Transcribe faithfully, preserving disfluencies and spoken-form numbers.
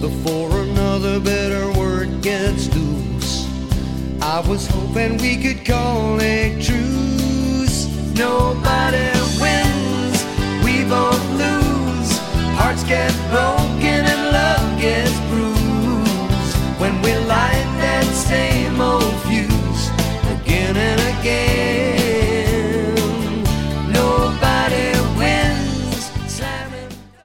before another better word gets loose. I was hoping we could call a truce. Nobody wins, we both lose. Hearts get broken